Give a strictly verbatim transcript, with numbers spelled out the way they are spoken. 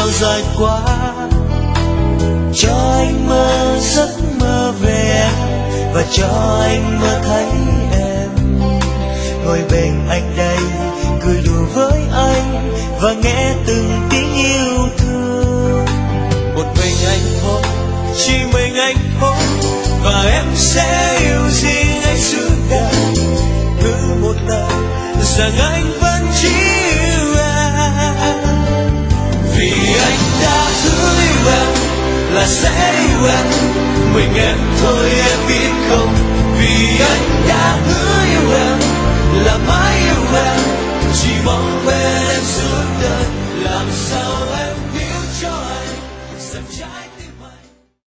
sao dài quá, cho anh mơ giấc mơ về em, và cho anh mơ thấy em ngồi bên anh đây, cười đùa với anh và nghe từng tiếng yêu thương. Một mình anh thôi, chỉ mình anh thôi, và em sẽ yêu riêng anh suốt đời. Cứ một lời rằng anh vẫn chỉ yêu em, vì anh đã hứa yêu em là sẽ yêu em, mình em thôi em biết không. Vì anh đã hứa yêu em là mãi yêu em, chỉ mong em